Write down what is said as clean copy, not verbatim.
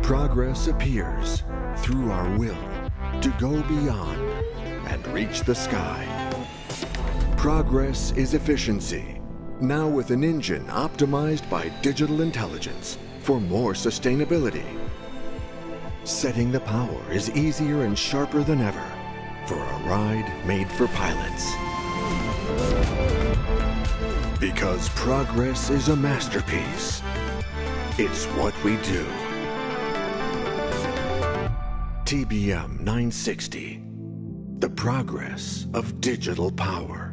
Progress appears through our will to go beyond and reach the sky. Progress is efficiency, now with an engine optimized by digital intelligence for more sustainability. Setting the power is easier and sharper than ever for a ride made for pilots. Because progress is a masterpiece. It's what we do. TBM 960, the progress of digital power.